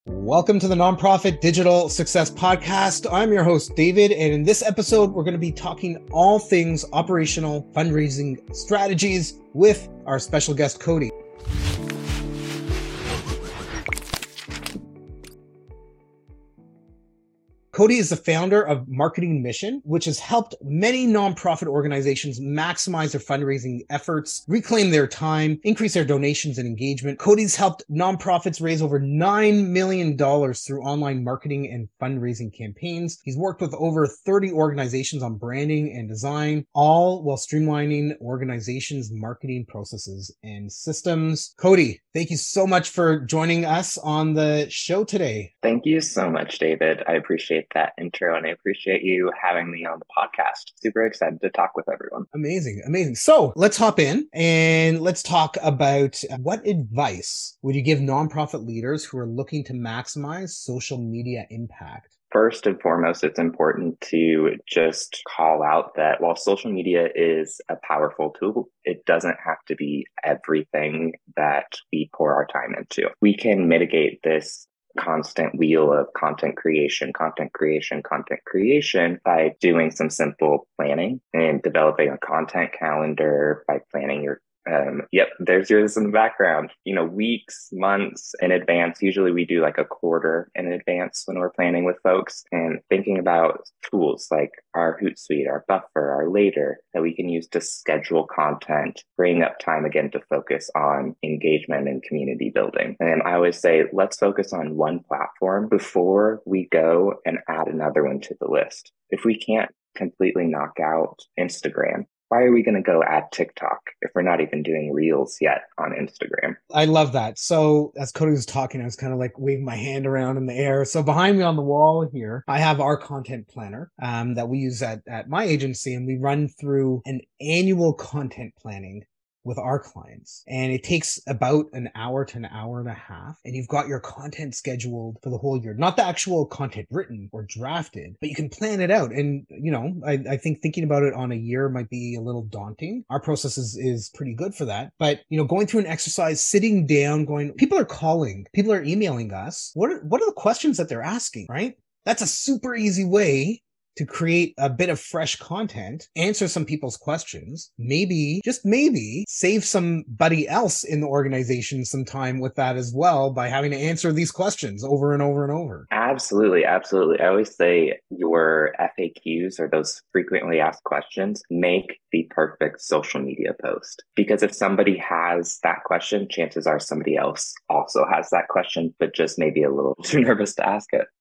Welcome to the Nonprofit Digital Success Podcast. I'm your host, David, and in this episode, we're going to be talking all things operational fundraising strategies with our special guest, Cody. Cody is the founder of Marketing Mission, which has helped many nonprofit organizations maximize their fundraising efforts, reclaim their time, increase their donations and engagement. Cody's helped nonprofits raise over $9 million through online marketing and fundraising campaigns. He's worked with over 30 organizations on branding and design, all while streamlining organizations' marketing processes and systems. Cody, thank you so much for joining us on the show today. Thank you so much, David. I appreciate that intro and I appreciate you having me on the podcast. Super excited to talk with everyone. Amazing. So let's hop in and let's talk about what advice would you give nonprofit leaders who are looking to maximize social media impact? First and foremost, it's important to just call out that while social media is a powerful tool, it doesn't have to be everything that we pour our time into. We can mitigate this constant wheel of content creation by doing some simple planning and developing a content calendar, by planning your there's yours in the background, weeks, months in advance. Usually we do like a quarter in advance when we're planning with folks, and thinking about tools like our Hootsuite, our Buffer, our Later that we can use to schedule content, freeing up time again to focus on engagement and community building. And I always say, let's focus on one platform before we go and add another one to the list. If we can't completely knock out Instagram, why are we going to go add TikTok if we're not even doing Reels yet on Instagram? I love that. So as Cody was talking, I was kind of like waving my hand around in the air. So behind me on the wall here, I have our content planner that we use at my agency, and we run through an annual content planning with our clients. And it takes about an hour to an hour and a half. And you've got your content scheduled for the whole year. Not the actual content written or drafted, but you can plan it out. And, I think thinking about it on a year might be a little daunting. Our process is pretty good for that. But, going through an exercise, sitting down, people are calling, people are emailing us. What are the questions that they're asking, right? That's a super easy way to create a bit of fresh content, answer some people's questions, just maybe save somebody else in the organization some time with that as well by having to answer these questions over and over and over. Absolutely. I always say your FAQs, or those frequently asked questions, make the perfect social media post. Because if somebody has that question, chances are somebody else also has that question, but just maybe a little too nervous to ask it.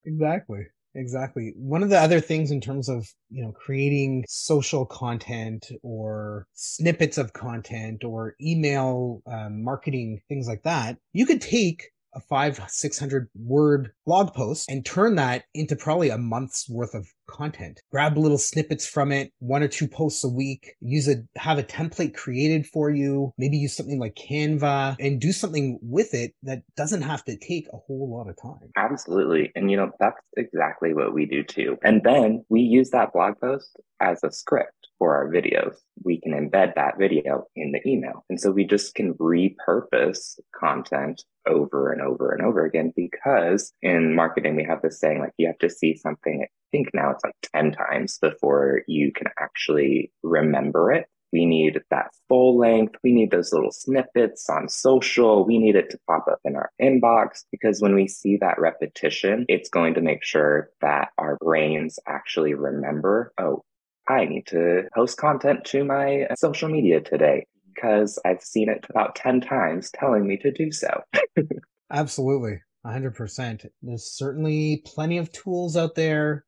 Exactly. One of the other things in terms of, creating social content or snippets of content or email marketing, things like that, you could take a 500-600 word blog post and turn that into probably a month's worth of content. Grab little snippets from it, 1 or 2 posts a week, have a template created for you, maybe use something like Canva and do something with it that doesn't have to take a whole lot of time. Absolutely. And that's exactly what we do too. And then we use that blog post as a script for our videos. We can embed that video in the email. And so we just can repurpose content over and over and over again, because in marketing, we have this saying, like, you have to see something, I think now it's like 10 times before you can actually remember it. We need that full length. We need those little snippets on social. We need it to pop up in our inbox, because when we see that repetition, it's going to make sure that our brains actually remember, oh, I need to post content to my social media today, because I've seen it about 10 times telling me to do so. Absolutely. 100%. There's certainly plenty of tools out there,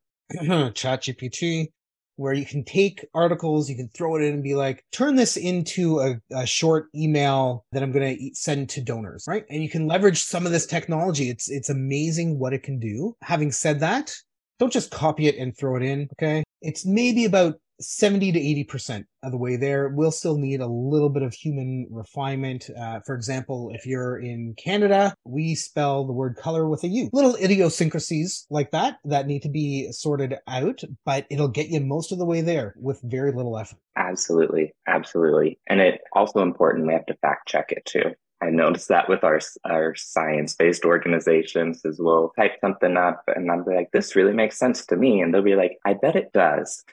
ChatGPT, where you can take articles, you can throw it in and be like, turn this into a short email that I'm going to send to donors, right? And you can leverage some of this technology. It's amazing what it can do. Having said that, don't just copy it and throw it in, okay? It's maybe about 70 to 80% of the way there. We'll still need a little bit of human refinement. For example, if you're in Canada, we spell the word color with a U. Little idiosyncrasies like that need to be sorted out, but it'll get you most of the way there with very little effort. Absolutely. And it's also important, we have to fact check it too. I noticed that with our science-based organizations as well. Type something up and I'm like, this really makes sense to me. And they'll be like, I bet it does.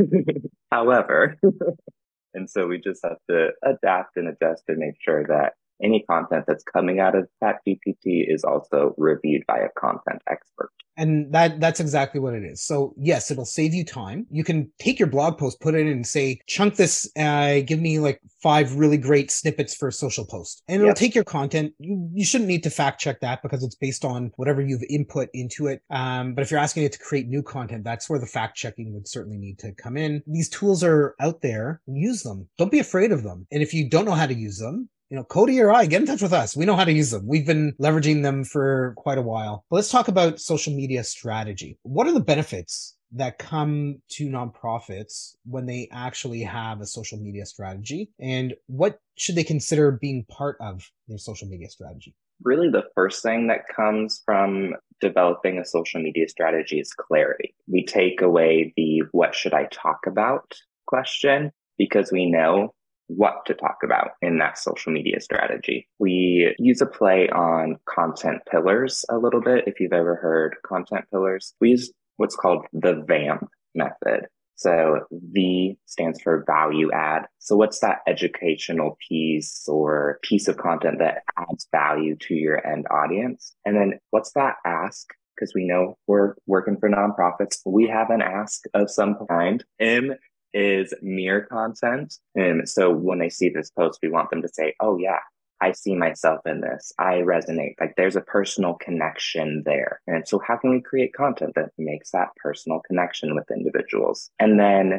However, and so we just have to adapt and adjust to make sure that any content that's coming out of ChatGPT is also reviewed by a content expert. And that's exactly what it is. So yes, it'll save you time. You can take your blog post, put it in and say, chunk this, give me like 5 really great snippets for a social post. And it'll take your content. You shouldn't need to fact check that because it's based on whatever you've input into it. But if you're asking it to create new content, that's where the fact checking would certainly need to come in. These tools are out there. Use them. Don't be afraid of them. And if you don't know how to use them, Cody or I, get in touch with us. We know how to use them. We've been leveraging them for quite a while. But let's talk about social media strategy. What are the benefits that come to nonprofits when they actually have a social media strategy? And what should they consider being part of their social media strategy? Really, the first thing that comes from developing a social media strategy is clarity. We take away the what should I talk about question because we know what to talk about in that social media strategy. We use a play on content pillars a little bit. If you've ever heard content pillars, we use what's called the VAMP method. So V stands for value add. So what's that educational piece or piece of content that adds value to your end audience? And then what's that ask? Because we know we're working for nonprofits. We have an ask of some kind. M is mere content. And so when they see this post, we want them to say, oh yeah, I see myself in this. I resonate. Like there's a personal connection there. And so how can we create content that makes that personal connection with individuals? And then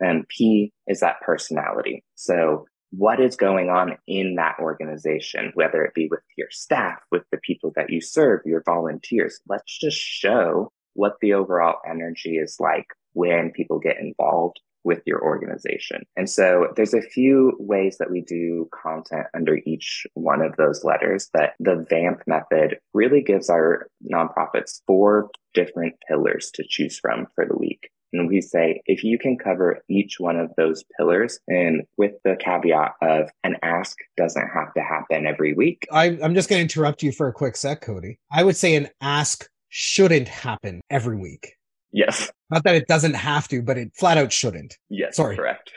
P is that personality. So what is going on in that organization, whether it be with your staff, with the people that you serve, your volunteers? Let's just show what the overall energy is like when people get involved with your organization. And so there's a few ways that we do content under each one of those letters, but the VAMP method really gives our nonprofits 4 different pillars to choose from for the week. And we say, if you can cover each one of those pillars, and with the caveat of an ask doesn't have to happen every week. I'm just going to interrupt you for a quick sec, Cody. I would say an ask shouldn't happen every week. Yes. Not that it doesn't have to, but it flat out shouldn't. Yes, sorry. Correct.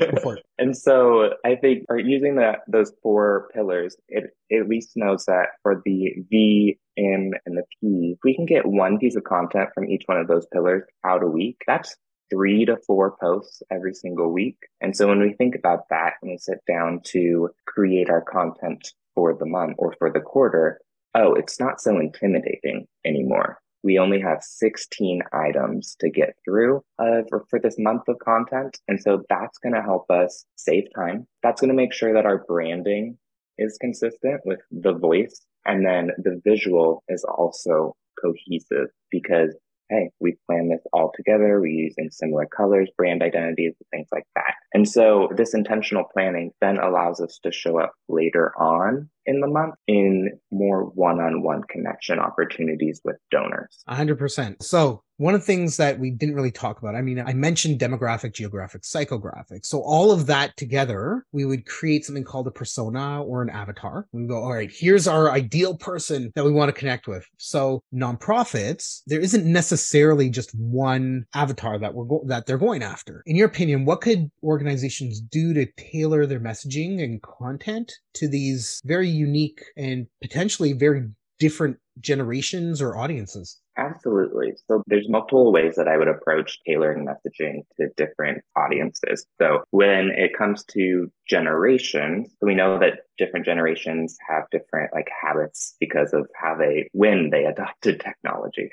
And so I think using those 4 pillars, it at least knows that for the V, M, and the P, if we can get one piece of content from each one of those pillars out a week, that's 3 to 4 posts every single week. And so when we think about that and we sit down to create our content for the month or for the quarter, it's not so intimidating anymore. We only have 16 items to get through for this month of content. And so that's going to help us save time. That's going to make sure that our branding is consistent with the voice. And then the visual is also cohesive because, hey, we plan this all together. We're using similar colors, brand identities, things like that. And so this intentional planning then allows us to show up later on in the month in more one-on-one connection opportunities with donors. 100%. So one of the things that we didn't really talk about, I mentioned demographic, geographic, psychographic. So all of that together, we would create something called a persona or an avatar. We go, all right, here's our ideal person that we want to connect with. So nonprofits, there isn't necessarily just one avatar that they're going after. In your opinion, what could organizations do to tailor their messaging and content to these very unique and potentially very different generations or audiences? Absolutely. So there's multiple ways that I would approach tailoring messaging to different audiences. So when it comes to generations, we know that different generations have different habits because of when they adopted technology.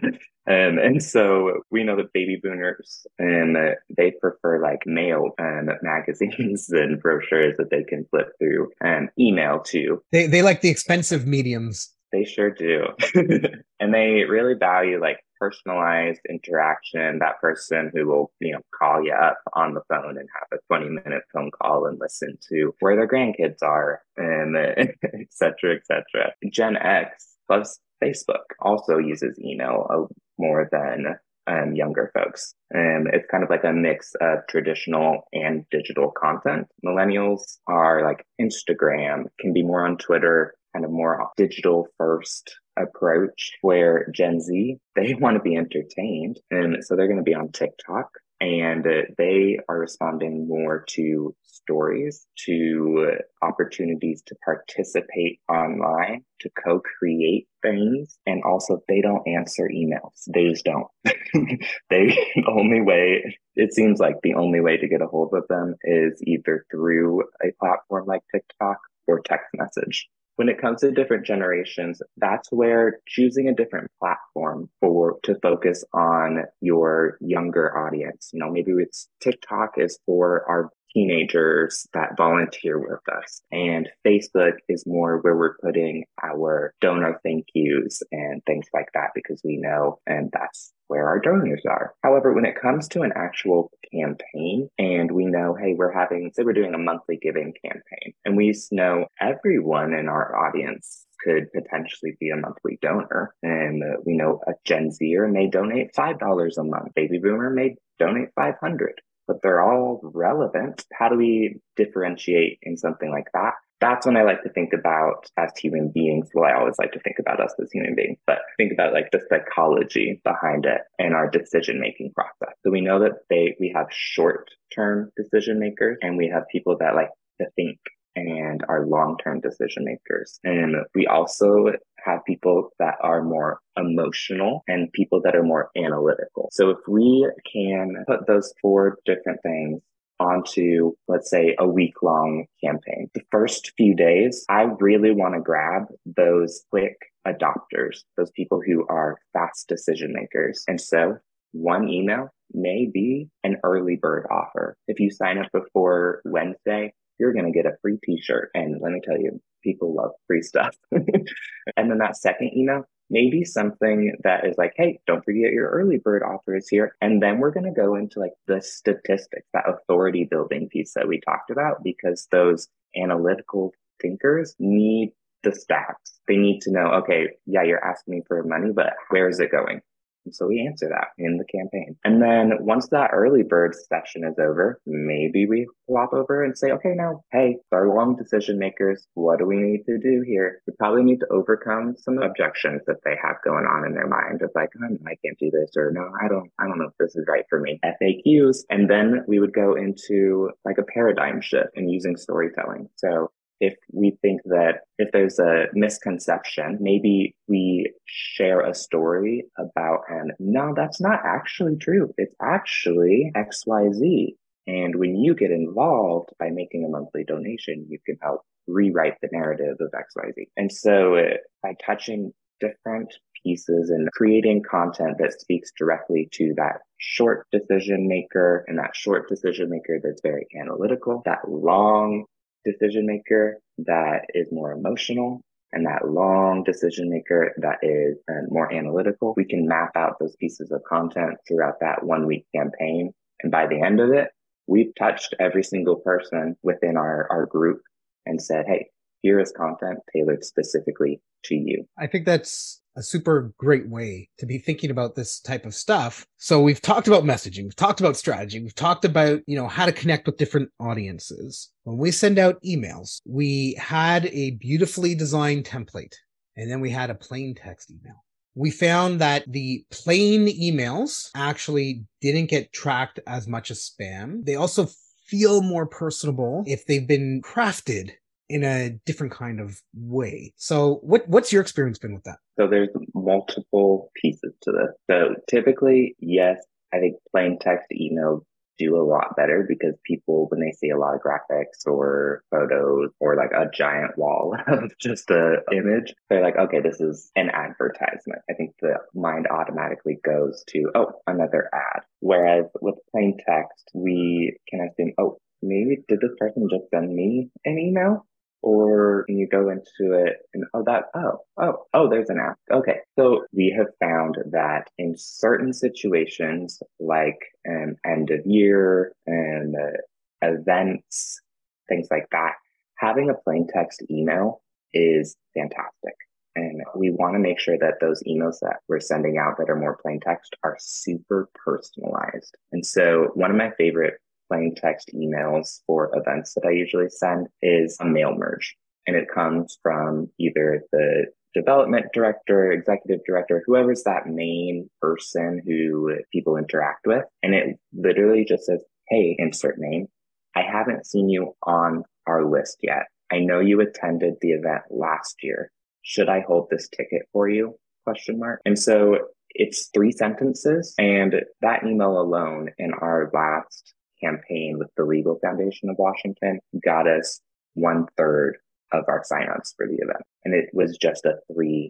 And so we know that baby boomers, they prefer mail and magazines and brochures that they can flip through and email to. They like the expensive mediums. They sure do. And they really value personalized interaction, that person who will, call you up on the phone and have a 20-minute phone call and listen to where their grandkids are and et cetera, et cetera. Gen X loves Facebook, also uses email more than younger folks. It's kind of like a mix of traditional and digital content. Millennials are like Instagram, can be more on Twitter, kind of more digital first approach, where Gen Z, they want to be entertained. And so they're going to be on TikTok, and they are responding more to stories, to opportunities to participate online, to co-create things. And also they don't answer emails. They just don't. The only way, it seems like the only way to get a hold of them is either through a platform like TikTok or text message. When it comes to different generations, that's where choosing a different platform to focus on your younger audience. Maybe it's TikTok is for our teenagers that volunteer with us, and Facebook is more where we're putting our donor thank yous and things like that, because we know, and that's where our donors are. However, when it comes to an actual campaign, and we know, hey, say we're doing a monthly giving campaign, and we know everyone in our audience could potentially be a monthly donor. And we know a Gen Zer may donate $5 a month. Baby Boomer may donate 500, but they're all relevant. How do we differentiate in something like that? That's when I like to think about as human beings. Well, I always like to think about us as human beings, but think about like the psychology behind it and our decision-making process. So we know that we have short-term decision makers, and we have people that like to think and are long-term decision makers. And we also have people that are more emotional and people that are more analytical. So if we can put those four different things onto, let's say, a week-long campaign, the first few days, I really want to grab those quick adopters, those people who are fast decision makers. And so one email may be an early bird offer. If you sign up before Wednesday, you're going to get a free t-shirt. And let me tell you, people love free stuff. And then that second email, maybe something that is like, hey, don't forget your early bird offer is here. And then we're going to go into like the statistics, that authority building piece that we talked about, because those analytical thinkers need the stats. They need to know, okay, yeah, you're asking me for money, but where is it going? And so we answer that in the campaign. And then once that early bird session is over, maybe we flop over and say, okay, now, hey, our long decision makers, what do we need to do here? We probably need to overcome some objections that they have going on in their mind of like, oh, I can't do this, or no, I don't know if this is right for me. FAQs. And then we would go into like a paradigm shift in using storytelling. So if we think that if there's a misconception, maybe we share a story about, and no, that's not actually true. It's actually XYZ. And when you get involved by making a monthly donation, you can help rewrite the narrative of XYZ. And so by touching different pieces and creating content that speaks directly to that short decision maker, and that short decision maker that's very analytical, that long decision maker that is more emotional, and that long decision maker that is more analytical, we can map out those pieces of content throughout that 1 week campaign. And by the end of it, we've touched every single person within our group and said, hey, here is content tailored specifically to you. I think that's a super great way to be thinking about this type of stuff. So we've talked about messaging, we've talked about strategy, we've talked about, how to connect with different audiences. When we send out emails, we had a beautifully designed template, and then we had a plain text email. We found that the plain emails actually didn't get tracked as much as spam. They also feel more personable if they've been crafted in a different kind of way. So what's your experience been with that? So there's multiple pieces to this. So typically, yes, I think plain text emails do a lot better, because people, when they see a lot of graphics or photos or like a giant wall of just a image, they're like, okay, this is an advertisement. I think the mind automatically goes to, oh, another ad. Whereas with plain text, we can assume, oh, maybe did this person just send me an email? Or you go into it and, there's an app. Okay. So we have found that in certain situations, like end of year and events, things like that, having a plain text email is fantastic. And we want to make sure that those emails that we're sending out that are more plain text are super personalized. And so one of my favorite plain text emails for events that I usually send is a mail merge. And it comes from either the development director, executive director, whoever's that main person who people interact with. And it literally just says, hey, insert name. I haven't seen you on our list yet. I know you attended the event last year. Should I hold this ticket for you? Question mark. And so it's 3 sentences, and that email alone in our last campaign with the Legal Foundation of Washington got us 1/3 of our signups for the event. And it was just a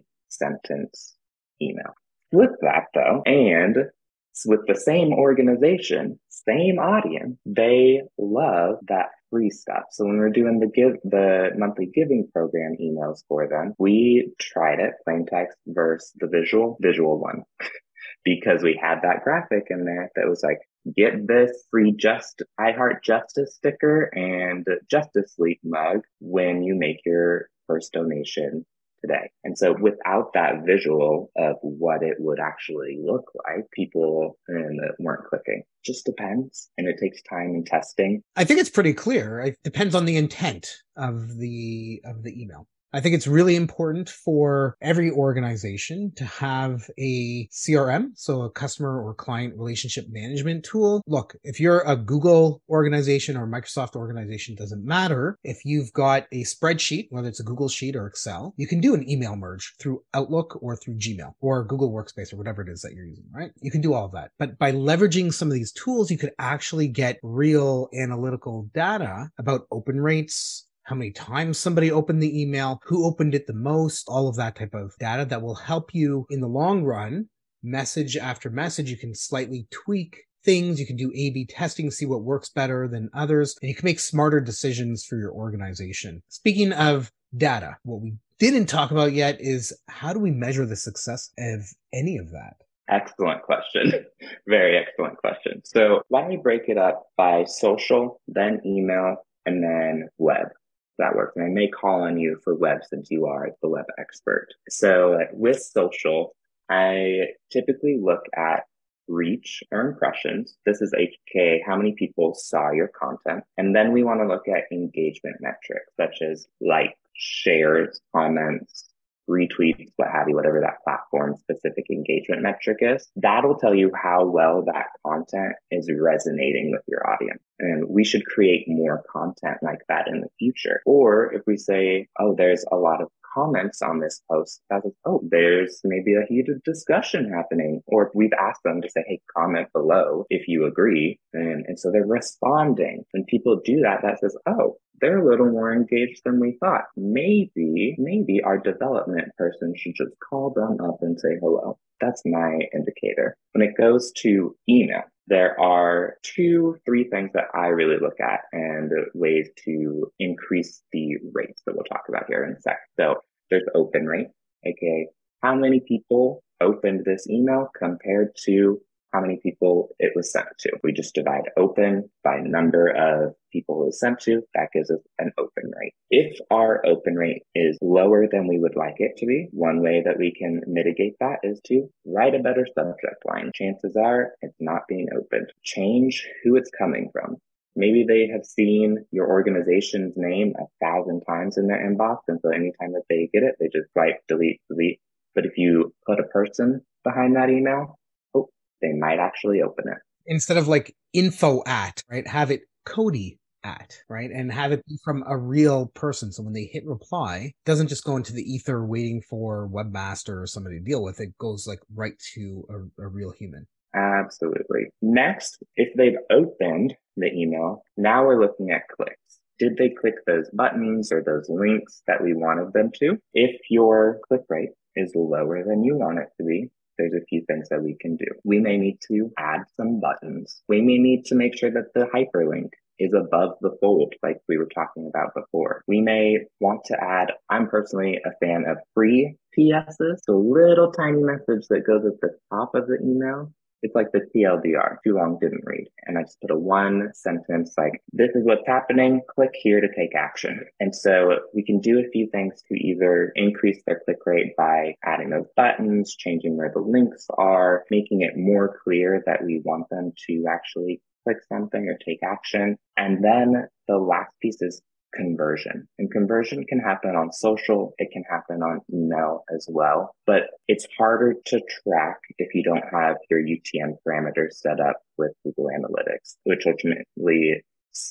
3-sentence email. With that though, and with the same organization, same audience, they love that free stuff. So when we're doing the monthly giving program emails for them, we tried it, plain text versus the visual one, because we had that graphic in there that was like, get this free I Heart Justice sticker and Justice League mug when you make your first donation today. And so without that visual of what it would actually look like, people weren't clicking. Just depends. And it takes time and testing. I think it's pretty clear. It depends on the intent of the email. I think it's really important for every organization to have a CRM, so a customer or client relationship management tool. Look, if you're a Google organization or Microsoft organization, doesn't matter. If you've got a spreadsheet, whether it's a Google Sheet or Excel, you can do an email merge through Outlook or through Gmail or Google Workspace or whatever it is that you're using, right? You can do all of that. But by leveraging some of these tools, you could actually get real analytical data about open rates, how many times somebody opened the email, who opened it the most, all of that type of data that will help you in the long run. Message after message, you can slightly tweak things. You can do A/B testing, see what works better than others, and you can make smarter decisions for your organization. Speaking of data, what we didn't talk about yet is how do we measure the success of any of that? Excellent question. Very excellent question. So let me break it up by social, then email, and then web. That works. And I may call on you for web since you are the web expert. So with social, I typically look at reach or impressions. This is HK, how many people saw your content. And then we want to look at engagement metrics, such as likes, shares, comments, retweets, what have you, whatever that platform specific engagement metric is. That'll tell you how well that content is resonating with your audience. And we should create more content like that in the future. Or if we say, oh, there's a lot of comments on this post, that is, oh, there's maybe a heated discussion happening. Or if we've asked them to say, hey, comment below if you agree. And so they're responding. When people do that, that says, oh, they're a little more engaged than we thought. Maybe our development person should just call them up and say hello. That's my indicator. When it goes to email, there are 2-3 things that I really look at and ways to increase the rates that we'll talk about here in a sec. So there's open rate, aka how many people opened this email compared to how many people it was sent to. We just divide open by number of people it was sent to. That gives us an open rate. If our open rate is lower than we would like it to be, one way that we can mitigate that is to write a better subject line. Chances are it's not being opened. Change who it's coming from. Maybe they have seen your organization's name 1,000 times in their inbox, and so anytime that they get it, they just swipe, delete. But if you put a person behind that email, they might actually open it. Instead of like info at, right? Have it Cody at, right? And have it be from a real person. So when they hit reply, it doesn't just go into the ether waiting for Webmaster or somebody to deal with it. It goes like right to a real human. Absolutely. Next, if they've opened the email, now we're looking at clicks. Did they click those buttons or those links that we wanted them to? If your click rate is lower than you want it to be, there's a few things that we can do. We may need to add some buttons. We may need to make sure that the hyperlink is above the fold, like we were talking about before. We may want to add, I'm personally a fan of free PSs, so a little tiny message that goes at the top of the email It's like the TLDR, too long, didn't read. And I just put a one sentence like, this is what's happening, click here to take action. And so we can do a few things to either increase their click rate by adding those buttons, changing where the links are, making it more clear that we want them to actually click something or take action. And then the last piece is conversion. And conversion can happen on social, it can happen on email as well, but it's harder to track if you don't have your UTM parameters set up with Google Analytics, which ultimately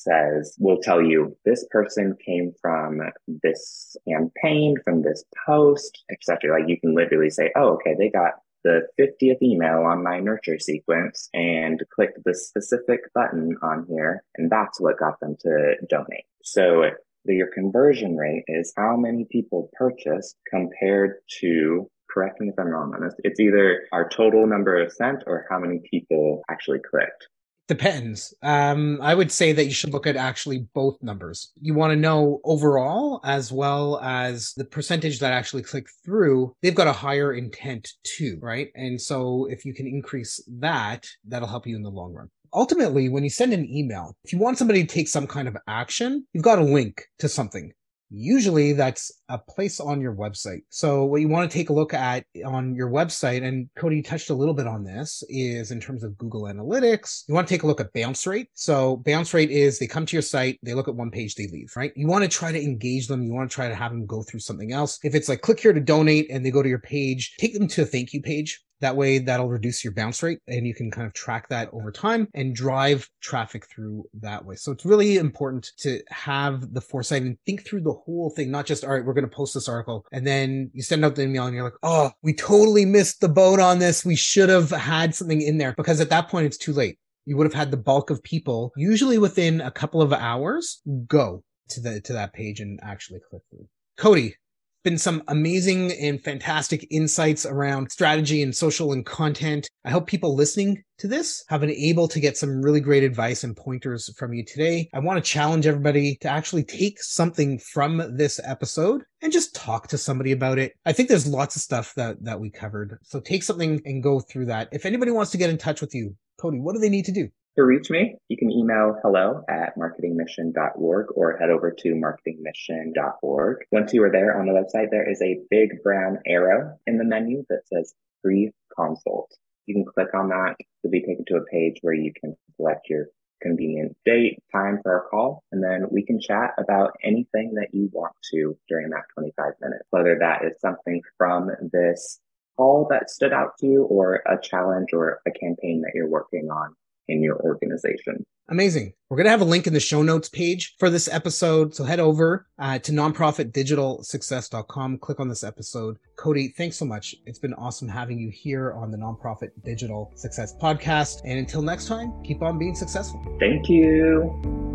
will tell you this person came from this campaign, from this post, etc. Like you can literally say, oh, okay, they got the 50th email on my nurture sequence and clicked the specific button on here, and that's what got them to donate. So your conversion rate is how many people purchased compared to, correct me if I'm wrong on this, it's either our total number of sent or how many people actually clicked. Depends. I would say that you should look at actually both numbers. You want to know overall as well as the percentage that actually click through. They've got a higher intent too, right? And so if you can increase that, that'll help you in the long run. Ultimately, when you send an email, if you want somebody to take some kind of action, you've got a link to something. Usually that's a place on your website. So what you want to take a look at on your website, and Cody touched a little bit on this, is in terms of Google Analytics, you want to take a look at bounce rate. So bounce rate is they come to your site, they look at one page, they leave, right? You want to try to engage them. You want to try to have them go through something else. If it's like click here to donate and they go to your page, take them to a thank you page. That way, that'll reduce your bounce rate and you can kind of track that over time and drive traffic through that way. So it's really important to have the foresight and think through the whole thing, not just, all right, we're going to post this article. And then you send out the email and you're like, oh, we totally missed the boat on this. We should have had something in there, because at that point, it's too late. You would have had the bulk of people, usually within a couple of hours, go to that page and actually click through. Cody, been some amazing and fantastic insights around strategy and social and content. I hope people listening to this have been able to get some really great advice and pointers from you today. I want to challenge everybody to actually take something from this episode and just talk to somebody about it. I think there's lots of stuff that we covered. So take something and go through that. If anybody wants to get in touch with you, Cody, what do they need to do? To reach me, you can email hello@marketingmission.org or head over to marketingmission.org. Once you are there on the website, there is a big brown arrow in the menu that says free consult. You can click on that to be taken to a page where you can select your convenient date, time for our call, and then we can chat about anything that you want to during that 25 minutes, whether that is something from this call that stood out to you or a challenge or a campaign that you're working on in your organization. Amazing. We're going to have a link in the show notes page for this episode. So head over to nonprofitdigitalsuccess.com. Click on this episode. Cody, thanks so much. It's been awesome having you here on the Nonprofit Digital Success Podcast. And until next time, keep on being successful. Thank you.